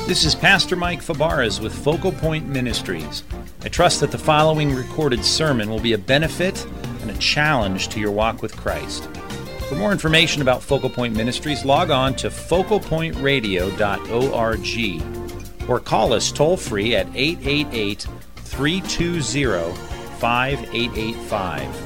This is Pastor Mike Fabarez with Focal Point Ministries. I trust that the following recorded sermon will be a benefit and a challenge to your walk with Christ. For more information about Focal Point Ministries, log on to focalpointradio.org or call us toll-free at 888-320-5885.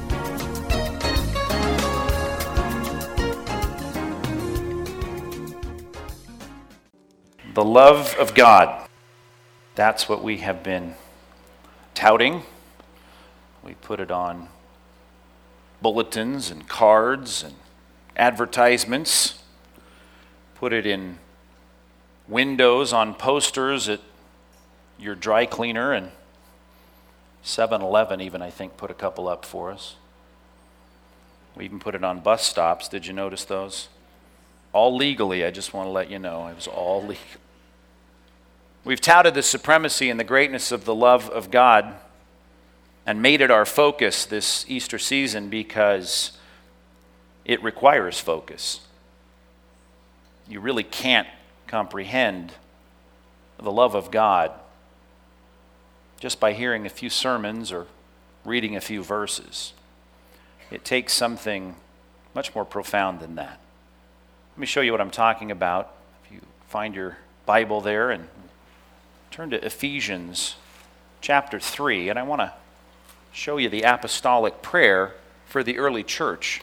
The love of God. That's what we have been touting. We put it on bulletins and cards and advertisements. Put it in windows on posters at your dry cleaner, and 7-Eleven even, I think, put a couple up for us. We even put it on bus stops. Did you notice those? All legally, I just want to let you know. It was all legal. We've touted the supremacy and the greatness of the love of God and made it our focus this Easter season because it requires focus. You really can't comprehend the love of God just by hearing a few sermons or reading a few verses. It takes something much more profound than that. Let me show you what I'm talking about. If you find your Bible there and turn to Ephesians chapter 3, and I want to show you the apostolic prayer for the early church.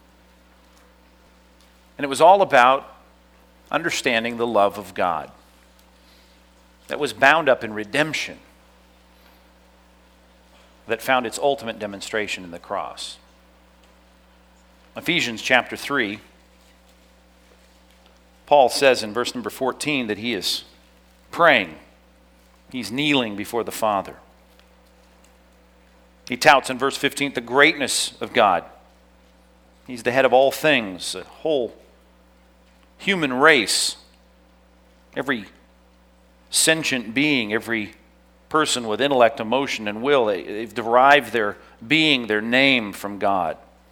And it was all about understanding the love of God that was bound up in redemption, that found its ultimate demonstration in the cross. Ephesians chapter 3, Paul says in verse number 14 that he is praying. He's kneeling before the Father. He touts in verse 15 the greatness of God. He's the head of all things, the whole human race, every sentient being, every person with intellect, emotion, and will. They've derived their being, their name from God.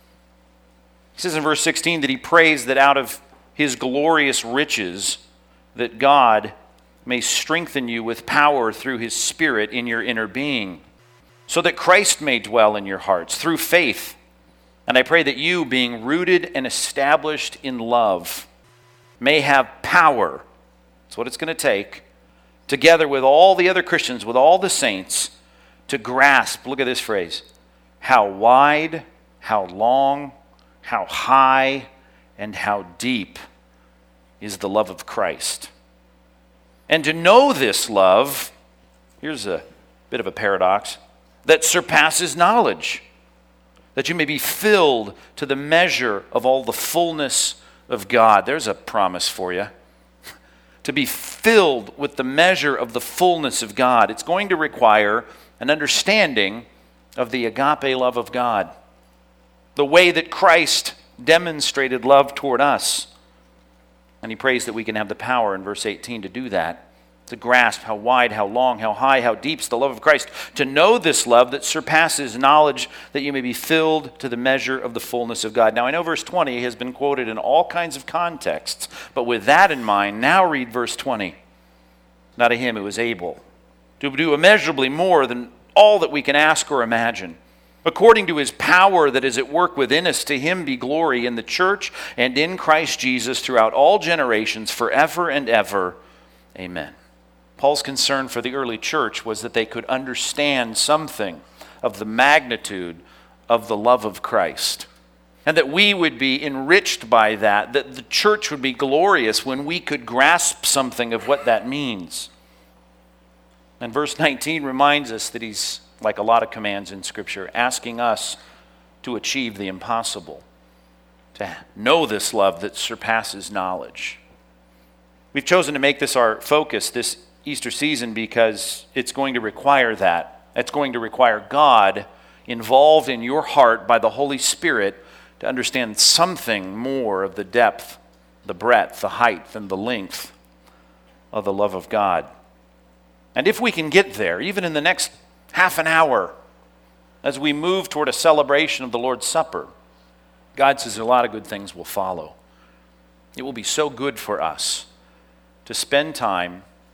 He says in verse 16 that he prays that out of his glorious riches that God may strengthen you with power through his Spirit in your inner being, so that Christ may dwell in your hearts through faith. And I pray that you, being rooted and established in love, may have power, that's what it's going to take, together with all the other Christians, with all the saints, to grasp, look at this phrase, how wide, how long, how high, and how deep is the love of Christ. And to know this love, here's a bit of a paradox, that surpasses knowledge, that you may be filled to the measure of all the fullness of God. There's a promise for you. To be filled with the measure of the fullness of God. It's going to require an understanding of the agape love of God, the way that Christ demonstrated love toward us. And he prays that we can have the power in verse 18 to do that, to grasp how wide, how long, how high, how deep is the love of Christ, to know this love that surpasses knowledge, that you may be filled to the measure of the fullness of God. Now I know verse 20 has been quoted in all kinds of contexts, but with that in mind, now read verse 20. Now to him who is able to do immeasurably more than all that we can ask or imagine, according to his power that is at work within us, to him be glory in the church and in Christ Jesus throughout all generations, forever and ever. Amen. Paul's concern for the early church was that they could understand something of the magnitude of the love of Christ, and that we would be enriched by that the church would be glorious when we could grasp something of what that means. And verse 19 reminds us that he's, like a lot of commands in Scripture, asking us to achieve the impossible, to know this love that surpasses knowledge. We've chosen to make this our focus this Easter season because it's going to require that. It's going to require God involved in your heart by the Holy Spirit to understand something more of the depth, the breadth, the height, and the length of the love of God. And if we can get there, even in the next half an hour, as we move toward a celebration of the Lord's Supper, God says a lot of good things will follow. It will be so good for us to spend time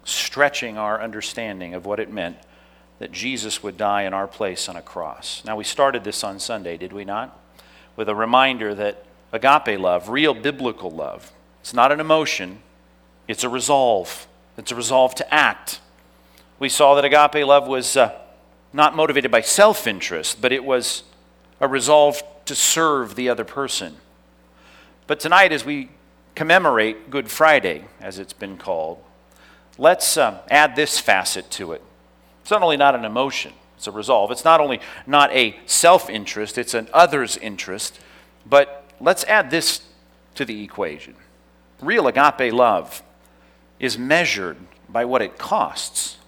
stretching our understanding of what it meant that Jesus would die in our place on a cross. Now, we started this on Sunday, did we not? With a reminder that agape love, real biblical love, it's not an emotion, it's a resolve. It's a resolve to act. We saw that agape love was not motivated by self-interest, but it was a resolve to serve the other person. But tonight, as we commemorate Good Friday, as it's been called, let's add this facet to it. It's not only not an emotion, it's a resolve. It's not only not a self-interest, it's an other's interest. But let's add this to the equation. Real agape love is measured by what it costs.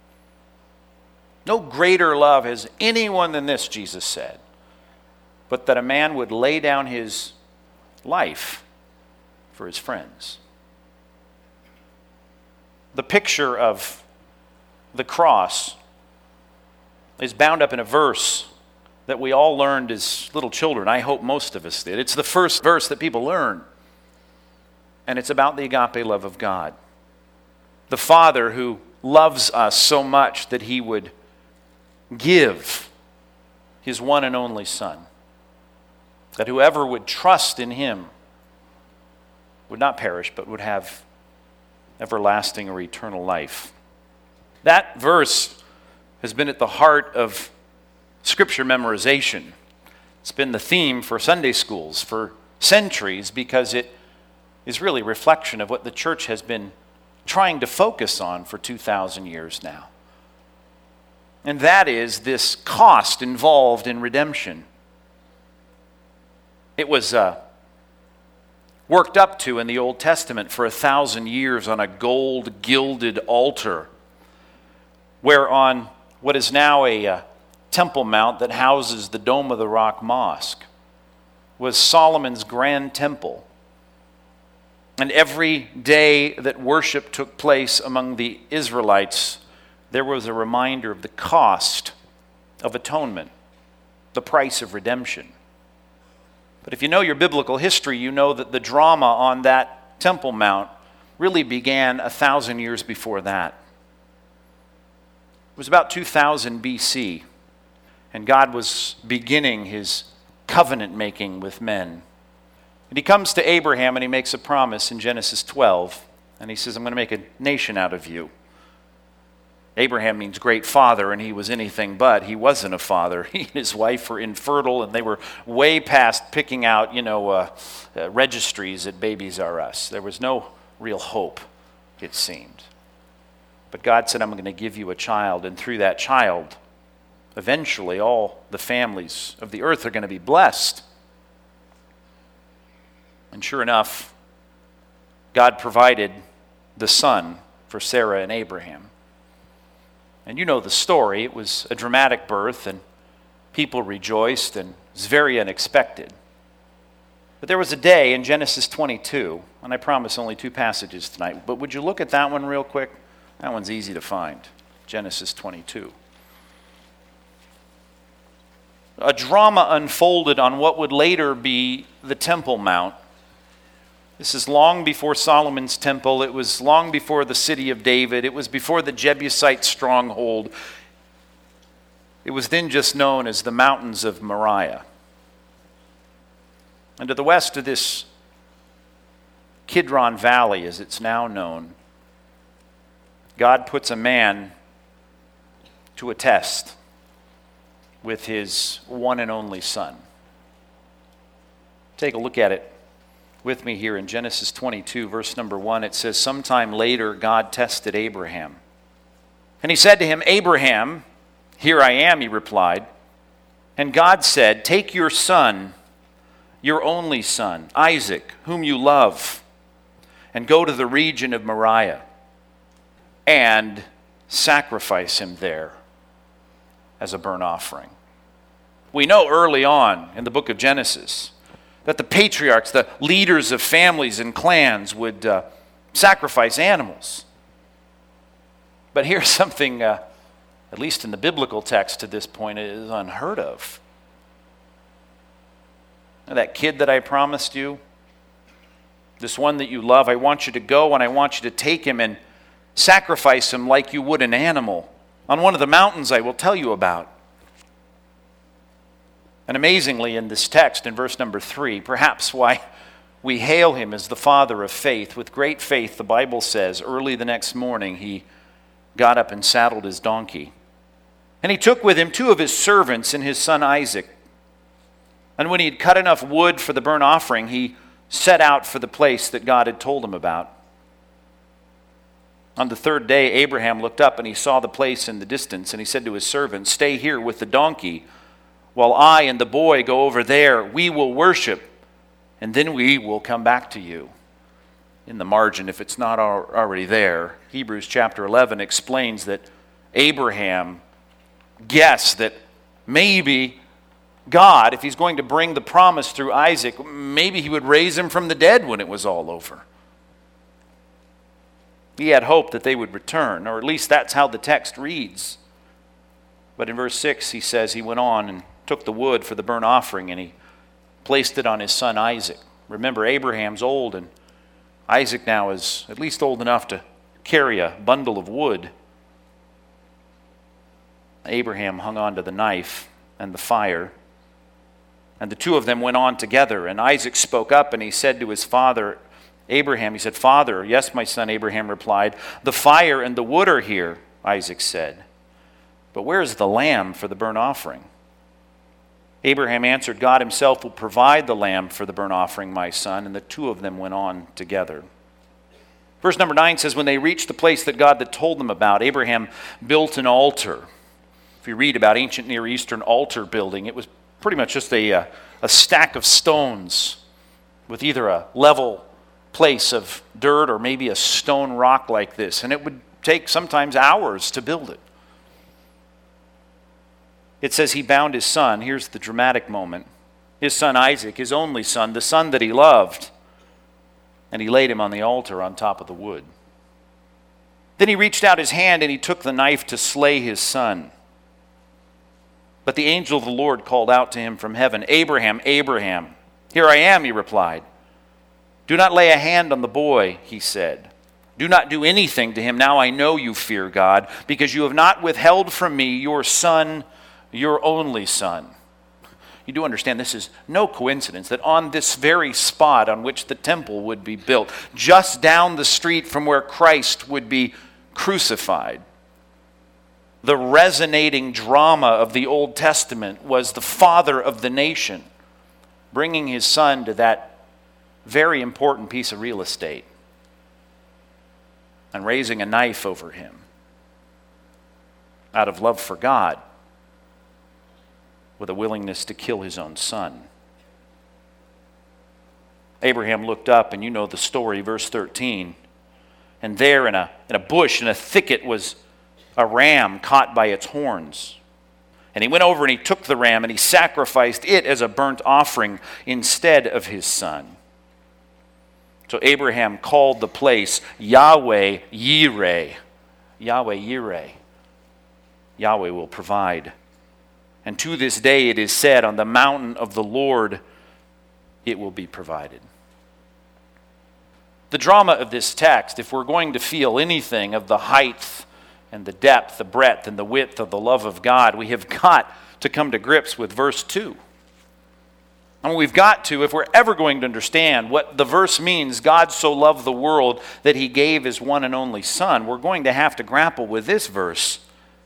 No greater love has anyone than this, Jesus said, but that a man would lay down his life for his friends. The picture of the cross is bound up in a verse that we all learned as little children. I hope most of us did. It's the first verse that people learn. And it's about the agape love of God. The Father who loves us so much that he would give his one and only Son. That whoever would trust in him would not perish, but would have everlasting or eternal life. That verse has been at the heart of Scripture memorization. It's been the theme for Sunday schools for centuries because it is really a reflection of what the church has been trying to focus on for 2,000 years now. And that is this cost involved in redemption. It was worked up to in the Old Testament for 1,000 years on a gold gilded altar, where on what is now a Temple Mount that houses the Dome of the Rock Mosque was Solomon's grand temple. And every day that worship took place among the Israelites, there was a reminder of the cost of atonement, the price of redemption. But if you know your biblical history, you know that the drama on that Temple Mount really began 1,000 years before that. It was about 2000 BC, and God was beginning his covenant making with men. And he comes to Abraham and he makes a promise in Genesis 12. And he says, I'm going to make a nation out of you. Abraham means great father, and he was anything but. He wasn't a father. He and his wife were infertile, and they were way past picking out, registries at Babies R Us. There was no real hope, it seemed. But God said, I'm going to give you a child, and through that child, eventually all the families of the earth are going to be blessed. And sure enough, God provided the son for Sarah and Abraham. And you know the story. It was a dramatic birth, and people rejoiced, and it was very unexpected. But there was a day in Genesis 22, and I promise only 2 passages tonight, but would you look at that one real quick? That one's easy to find. Genesis 22. A drama unfolded on what would later be the Temple Mount. This is long before Solomon's temple. It was long before the city of David. It was before the Jebusite stronghold. It was then just known as the Mountains of Moriah. And to the west of this Kidron Valley, as it's now known, God puts a man to a test with his one and only son. Take a look at it with me here in Genesis 22, verse number 1. It says, sometime later God tested Abraham. And he said to him, Abraham, here I am, he replied. And God said, take your son, your only son, Isaac, whom you love, and go to the region of Moriah and sacrifice him there as a burnt offering. We know early on in the book of Genesis that the patriarchs, the leaders of families and clans, would sacrifice animals. But here's something, at least in the biblical text to this point, is unheard of. Now, that kid that I promised you, this one that you love, I want you to go and I want you to take him and sacrifice him like you would an animal on one of the mountains I will tell you about. And amazingly, in this text, in verse number 3, perhaps why we hail him as the father of faith. With great faith, the Bible says, early the next morning he got up and saddled his donkey. And he took with him 2 of his servants and his son Isaac. And when he had cut enough wood for the burnt offering, he set out for the place that God had told him about. On the 3rd day, Abraham looked up and he saw the place in the distance, and he said to his servant, "Stay here with the donkey, while I and the boy go over there. We will worship, and then we will come back to you." In the margin, if it's not already there, Hebrews chapter 11 explains that Abraham guessed that maybe God, if he's going to bring the promise through Isaac, maybe he would raise him from the dead when it was all over. He had hope that they would return, or at least that's how the text reads. But in verse 6, he says he went on and took the wood for the burnt offering, and he placed it on his son Isaac. Remember, Abraham's old, and Isaac now is at least old enough to carry a bundle of wood. Abraham hung on to the knife and the fire, and the 2 of them went on together. And Isaac spoke up, and he said to his father Abraham, he said, "Father." "Yes, my son," Abraham replied. "The fire and the wood are here," Isaac said. "But where is the lamb for the burnt offering?" Abraham answered, "God himself will provide the lamb for the burnt offering, my son." And the 2 of them went on together. Verse number 9 says, when they reached the place that God had told them about, Abraham built an altar. If you read about ancient Near Eastern altar building, it was pretty much just a stack of stones with either a level place of dirt or maybe a stone rock like this. And it would take sometimes hours to build it. It says he bound his son. Here's the dramatic moment. His son Isaac, his only son, the son that he loved. And he laid him on the altar on top of the wood. Then he reached out his hand and he took the knife to slay his son. But the angel of the Lord called out to him from heaven, "Abraham, Abraham." "Here I am," he replied. "Do not lay a hand on the boy," he said. "Do not do anything to him. Now I know you fear God, because you have not withheld from me your son, your only son." You do understand this is no coincidence that on this very spot on which the temple would be built, just down the street from where Christ would be crucified, the resonating drama of the Old Testament was the father of the nation bringing his son to that very important piece of real estate and raising a knife over him out of love for God with a willingness to kill his own son. Abraham looked up, and you know the story, verse 13. And there in a bush, in a thicket, was a ram caught by its horns. And he went over and he took the ram and he sacrificed it as a burnt offering instead of his son. So Abraham called the place Yahweh Yireh. Yahweh Yireh. Yahweh will provide. And to this day it is said, on the mountain of the Lord it will be provided. The drama of this text, if we're going to feel anything of the height and the depth, the breadth, and the width of the love of God, we have got to come to grips with verse 2. And we've got to, if we're ever going to understand what the verse means, God so loved the world that he gave his one and only son, we're going to have to grapple with this verse.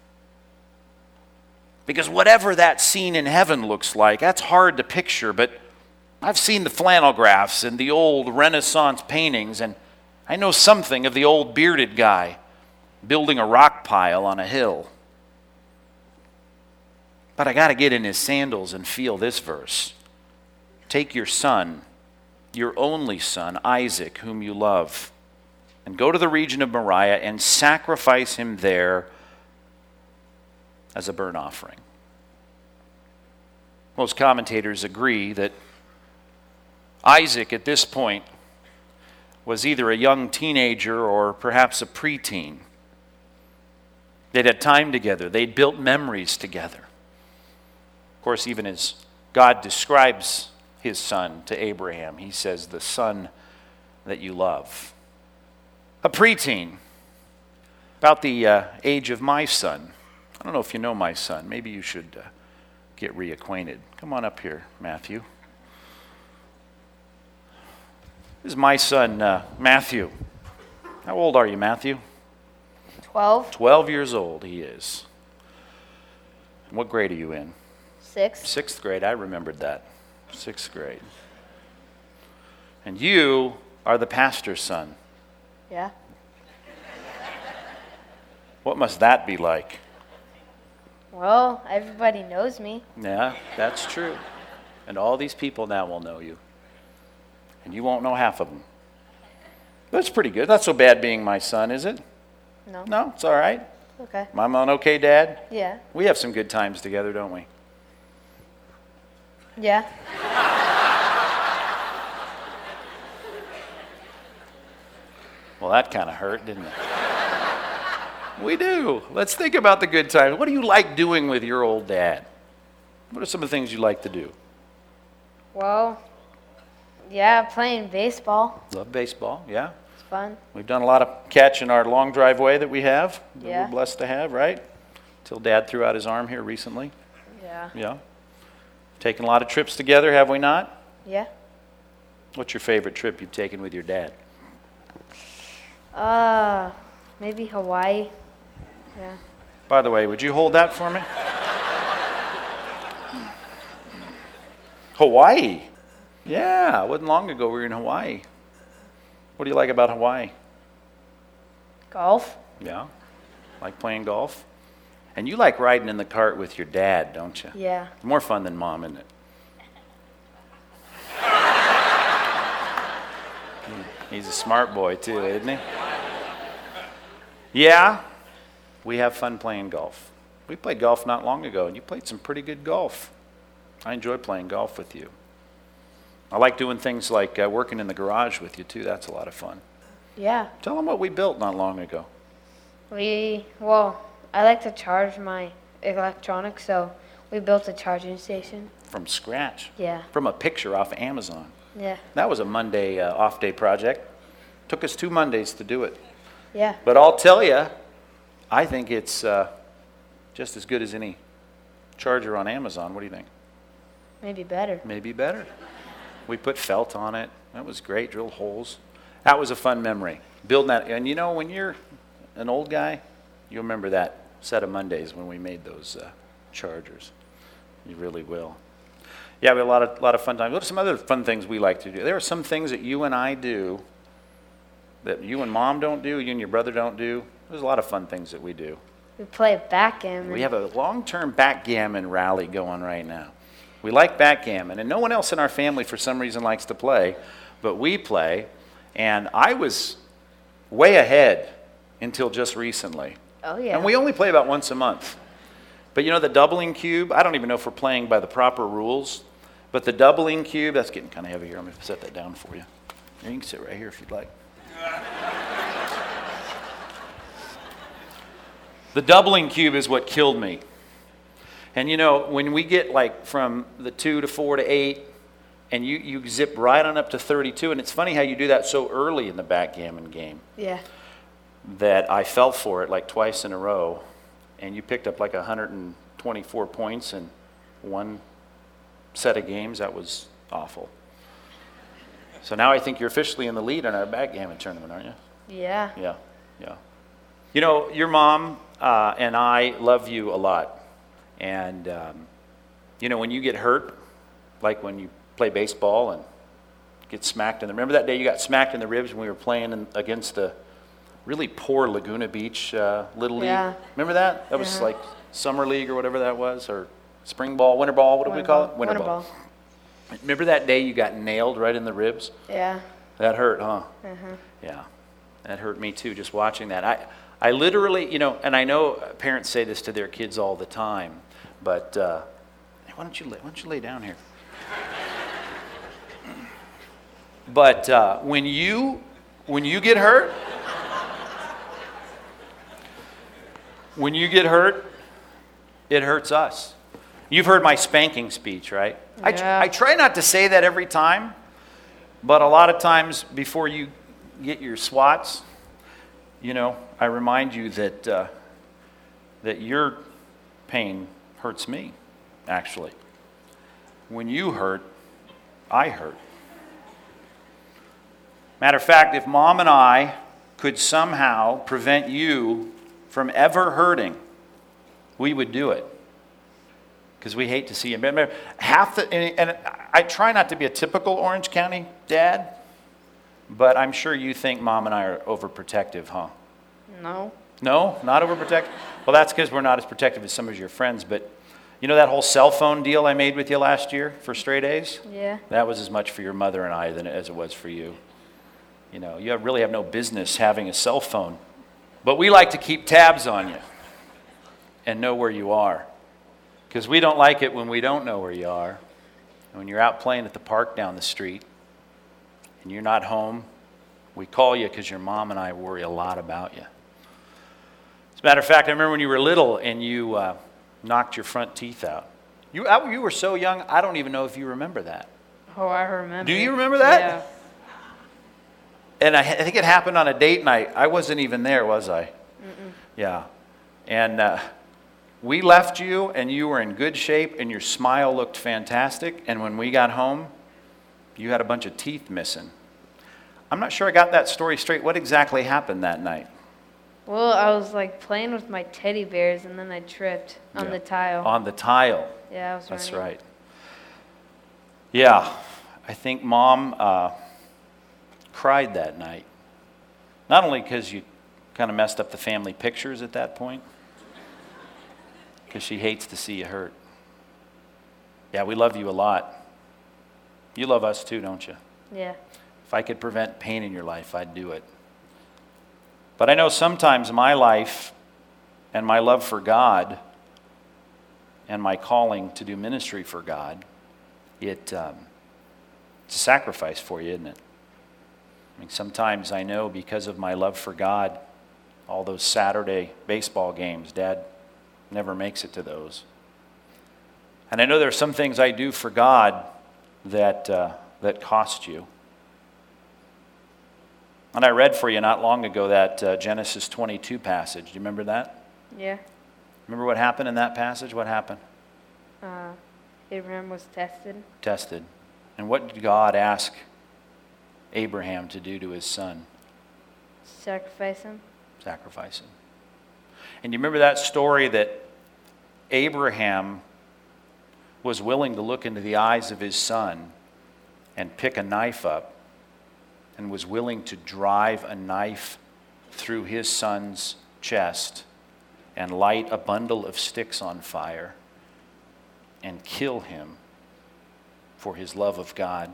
Because whatever that scene in heaven looks like, that's hard to picture, but I've seen the flannel graphs and the old Renaissance paintings, and I know something of the old bearded guy building a rock pile on a hill. But I got to get in his sandals and feel this verse. Take your son, your only son, Isaac, whom you love, and go to the region of Moriah and sacrifice him there as a burnt offering. Most commentators agree that Isaac at this point was either a young teenager or perhaps a preteen. They'd had time together. They'd built memories together. Of course, even as God describes his son to Abraham, he says, the son that you love. A preteen. About the age of my son. I don't know if you know my son. Maybe you should get reacquainted. Come on up here, Matthew. This is my son, Matthew. How old are you, Matthew? 12. 12 years old he is. And what grade are you in? 6. 6th grade. I remembered that. 6th grade. And you are the pastor's son. Yeah. What must that be like? Well, everybody knows me. Yeah, that's true. And all these people now will know you. And you won't know half of them. That's pretty good. Not so bad being my son, is it? No. No, it's all right. Okay. I'm an okay dad? Yeah. We have some good times together, don't we? Yeah. Well, that kind of hurt, didn't it? We do. Let's think about the good times. What do you like doing with your old dad? What are some of the things you like to do? Well, yeah, playing baseball. Love baseball, yeah. It's fun. We've done a lot of catch in our long driveway that we have, that Yeah. we're blessed to have, right? Till Dad threw out his arm here recently. Yeah. Yeah. Taken a lot of trips together, have we not? Yeah. What's your favorite trip you've taken with your dad? Maybe Hawaii. Yeah. By the way, would you hold that for me? Hawaii. Yeah, it wasn't long ago we were in Hawaii. What do you like about Hawaii? Golf. Yeah. Like playing golf? And you like riding in the cart with your dad, don't you? Yeah. More fun than Mom, isn't it? He's a smart boy too, isn't he? Yeah, we have fun playing golf. We played golf not long ago, and you played some pretty good golf. I enjoy playing golf with you. I like doing things like working in the garage with you too. That's a lot of fun. Yeah. Tell them what we built not long ago. I like to charge my electronics, so we built a charging station. From scratch. Yeah. From a picture off Amazon. Yeah. That was a Monday off-day project. Took us 2 Mondays to do it. Yeah. But I'll tell you, I think it's just as good as any charger on Amazon. What do you think? Maybe better. Maybe better. We put felt on it. That was great. Drilled holes. That was a fun memory. Building that. And you know, when you're an old guy, you'll remember that set of Mondays when we made those chargers. You really will. Yeah, we had a lot of fun times. What are some other fun things we like to do? There are some things that you and I do that you and Mom don't do, you and your brother don't do. There's a lot of fun things that we do. We play backgammon. We have a long-term backgammon rally going right now. We like backgammon, and no one else in our family for some reason likes to play, but we play, and I was way ahead until just recently. Oh, yeah. And we only play about once a month. But you know the doubling cube, I don't even know if we're playing by the proper rules, but the doubling cube, that's getting kind of heavy here. I'm going to set that down for you. You can sit right here if you'd like. The doubling cube is what killed me. And you know, when we get like from the 2 to 4 to 8, and you zip right on up to 32, and it's funny how you do that so early in the backgammon game. Yeah. That I fell for it like twice in a row, and you picked up like 124 points in one set of games. That was awful. So now I think you're officially in the lead in our backgammon tournament, aren't you? Yeah. Yeah, yeah. You know, your mom and I love you a lot. And, you know, when you get hurt, like when you play baseball and get smacked in the... Remember that day you got smacked in the ribs when we were playing against the really poor Laguna Beach Little League? Yeah. Remember that? That was like Summer League or whatever that was, or Spring Ball, Winter Ball, what do we call it? Winter ball. Remember that day you got nailed right in the ribs? Yeah. That hurt, huh? Uh-huh. Yeah, that hurt me too, just watching that. I literally, you know, and I know parents say this to their kids all the time, but hey, why don't you lay down here? But when you get hurt, it hurts us. You've heard my spanking speech, right? Yeah. I try not to say that every time, but a lot of times before you get your swats, I remind you that your pain hurts me, actually. When you hurt, I hurt. Matter of fact, if Mom and I could somehow prevent you from ever hurting, we would do it. Because we hate to see you. And I try not to be a typical Orange County dad, but I'm sure you think Mom and I are overprotective, huh? No. No? Not overprotective? Well, that's because we're not as protective as some of your friends, but you know that whole cell phone deal I made with you last year for straight A's? Yeah. That was as much for your mother and I as it was for you. You really have no business having a cell phone. But we like to keep tabs on you and know where you are. Because we don't like it when we don't know where you are. And when you're out playing at the park down the street and you're not home, we call you because your mom and I worry a lot about you. As a matter of fact, I remember when you were little and you knocked your front teeth out. You were so young, I don't even know if you remember that. Oh, I remember. Do you remember that? Yeah. And I think it happened on a date night. I wasn't even there, was I? Mm-mm. Yeah. And we left you, and you were in good shape, and your smile looked fantastic. And when we got home, you had a bunch of teeth missing. I'm not sure I got that story straight. What exactly happened that night? Well, I was playing with my teddy bears, and then I tripped on the tile. On the tile. Yeah, I was running. That's right. Yeah. I think Mom cried that night. Not only because you kind of messed up the family pictures at that point, because she hates to see you hurt. Yeah, we love you a lot. You love us too, don't you? Yeah. If I could prevent pain in your life, I'd do it. But I know sometimes my life and my love for God and my calling to do ministry for God, it's a sacrifice for you, isn't it? I mean, sometimes I know because of my love for God, all those Saturday baseball games, Dad never makes it to those. And I know there are some things I do for God that cost you. And I read for you not long ago that Genesis 22 passage. Do you remember that? Yeah. Remember what happened in that passage? What happened? Abraham was tested. Tested. And what did God ask Abraham to do to his son? Sacrifice him. Sacrifice him. And you remember that story that Abraham was willing to look into the eyes of his son and pick a knife up and was willing to drive a knife through his son's chest and light a bundle of sticks on fire and kill him for his love of God.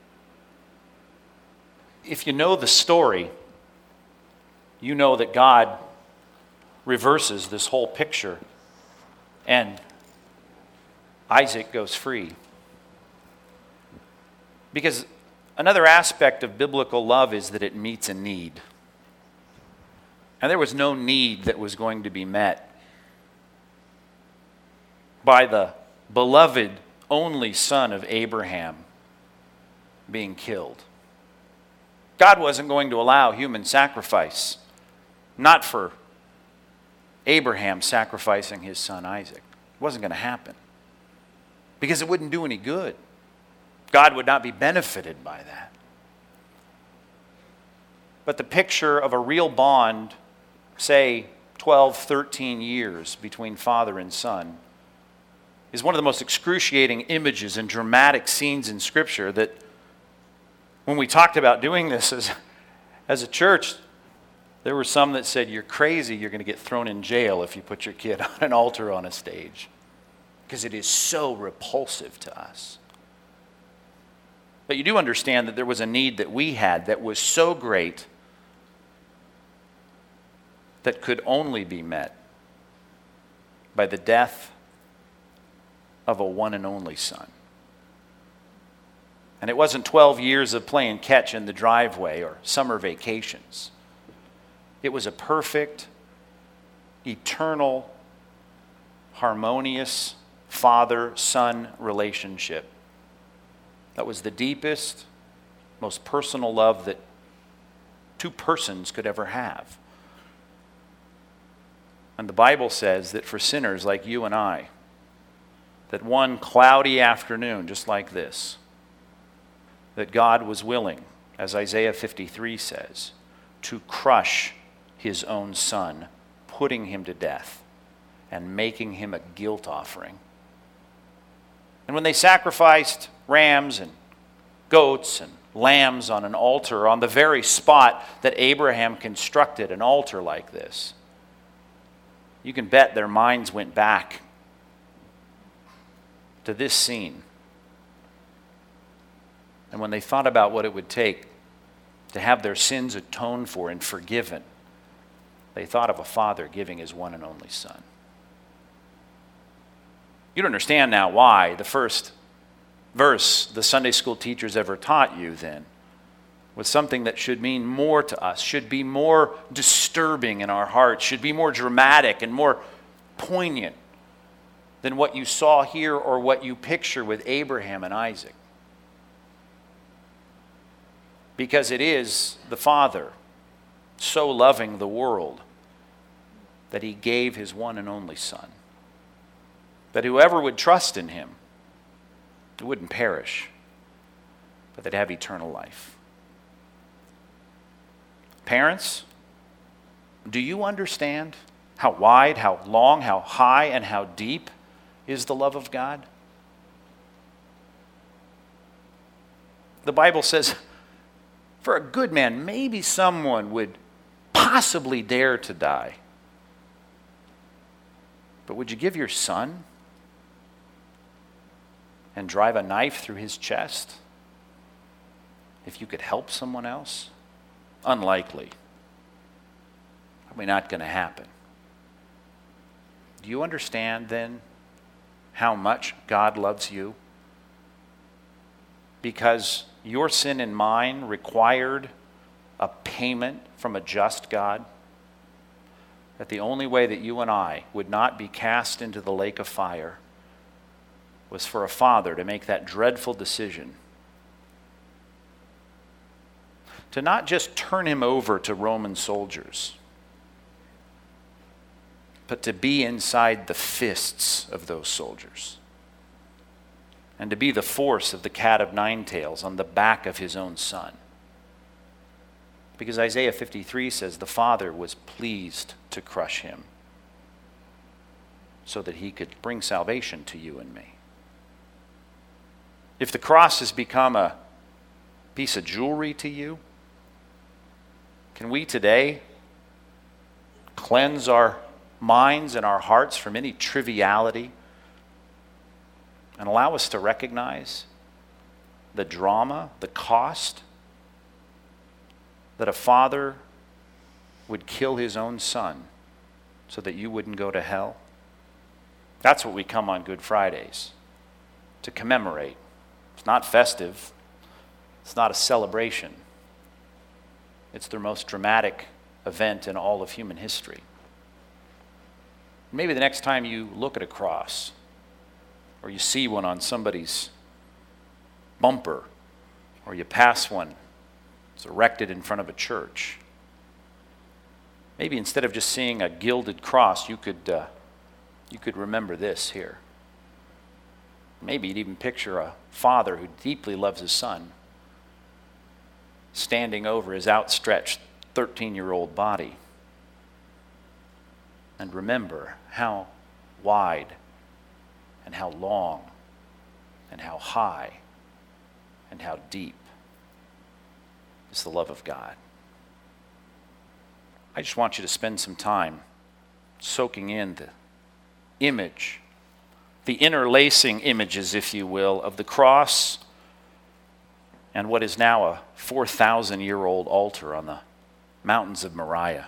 If you know the story, you know that God reverses this whole picture and Isaac goes free. Because another aspect of biblical love is that it meets a need. And there was no need that was going to be met by the beloved only son of Abraham being killed. God wasn't going to allow human sacrifice, not for Abraham sacrificing his son Isaac. It wasn't going to happen because it wouldn't do any good. God would not be benefited by that. But the picture of a real bond, say 12, 13 years between father and son, is one of the most excruciating images and dramatic scenes in Scripture that when we talked about doing this as a church, there were some that said, you're crazy, you're going to get thrown in jail if you put your kid on an altar on a stage. Because it is so repulsive to us. But you do understand that there was a need that we had that was so great that could only be met by the death of a one and only son. And it wasn't 12 years of playing catch in the driveway or summer vacations. It was a perfect, eternal, harmonious father-son relationship. That was the deepest, most personal love that two persons could ever have. And the Bible says that for sinners like you and I, that one cloudy afternoon, just like this, that God was willing, as Isaiah 53 says, to crush his own son, putting him to death and making him a guilt offering. And when they sacrificed rams and goats and lambs on an altar, on the very spot that Abraham constructed an altar like this, you can bet their minds went back to this scene. And when they thought about what it would take to have their sins atoned for and forgiven, they thought of a father giving his one and only son. You don't understand now why the first verse the Sunday school teachers ever taught you then was something that should mean more to us, should be more disturbing in our hearts, should be more dramatic and more poignant than what you saw here or what you picture with Abraham and Isaac. Because it is the Father so loving the world that he gave his one and only Son, that whoever would trust in him wouldn't perish, but they'd have eternal life. Parents, do you understand how wide, how long, how high, and how deep is the love of God? The Bible says, for a good man, maybe someone would possibly dare to die. But would you give your son and drive a knife through his chest if you could help someone else? Unlikely. Probably not going to happen. Do you understand then how much God loves you? Because your sin and mine required a payment from a just God, that the only way that you and I would not be cast into the lake of fire was for a father to make that dreadful decision to not just turn him over to Roman soldiers, but to be inside the fists of those soldiers and to be the force of the cat of nine tails on the back of his own son. Because Isaiah 53 says the Father was pleased to crush him so that he could bring salvation to you and me. If the cross has become a piece of jewelry to you, can we today cleanse our minds and our hearts from any triviality and allow us to recognize the drama, the cost that a father would kill his own son so that you wouldn't go to hell? That's what we come on Good Fridays to commemorate. It's not festive. It's not a celebration. It's the most dramatic event in all of human history. Maybe the next time you look at a cross or you see one on somebody's bumper or you pass one that's erected in front of a church, maybe instead of just seeing a gilded cross, you could remember this here. Maybe you'd even picture a father who deeply loves his son standing over his outstretched 13-year-old body. And remember how wide and how long and how high and how deep is the love of God. I just want you to spend some time soaking in the image, the interlacing images, if you will, of the cross and what is now a 4,000-year-old altar on the mountains of Moriah.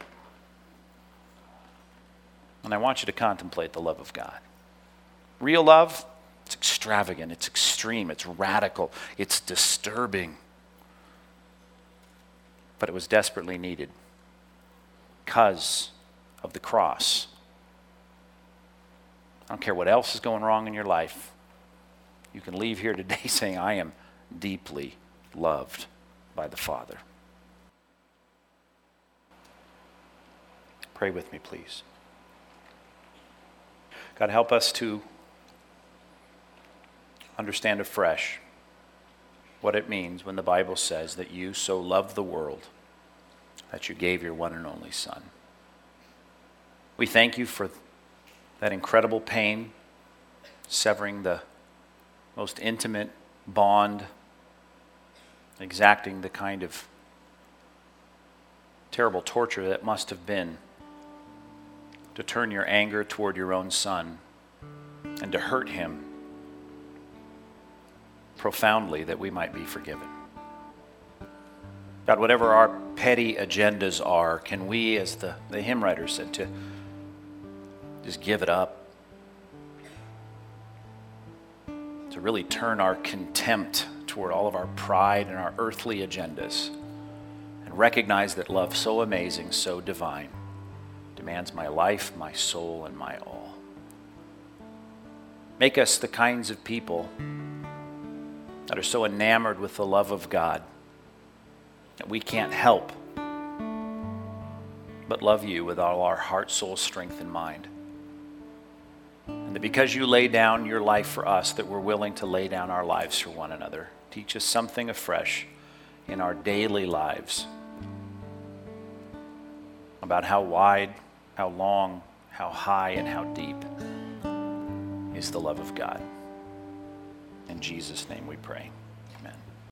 And I want you to contemplate the love of God. Real love, it's extravagant, it's extreme, it's radical, it's disturbing. But it was desperately needed because of the cross. I don't care what else is going wrong in your life. You can leave here today saying, I am deeply loved by the Father. Pray with me, please. God, help us to understand afresh what it means when the Bible says that you so loved the world that you gave your one and only Son. We thank you for that incredible pain, severing the most intimate bond, exacting the kind of terrible torture that must have been to turn your anger toward your own Son and to hurt him profoundly that we might be forgiven. God, whatever our petty agendas are, can we, as the hymn writer said, to just give it up, to really turn our contempt toward all of our pride and our earthly agendas, and recognize that love so amazing, so divine, demands my life, my soul, and my all. Make us the kinds of people that are so enamored with the love of God that we can't help but love you with all our heart, soul, strength, and mind. And that because you lay down your life for us, that we're willing to lay down our lives for one another. Teach us something afresh in our daily lives about how wide, how long, how high, and how deep is the love of God. In Jesus' name we pray.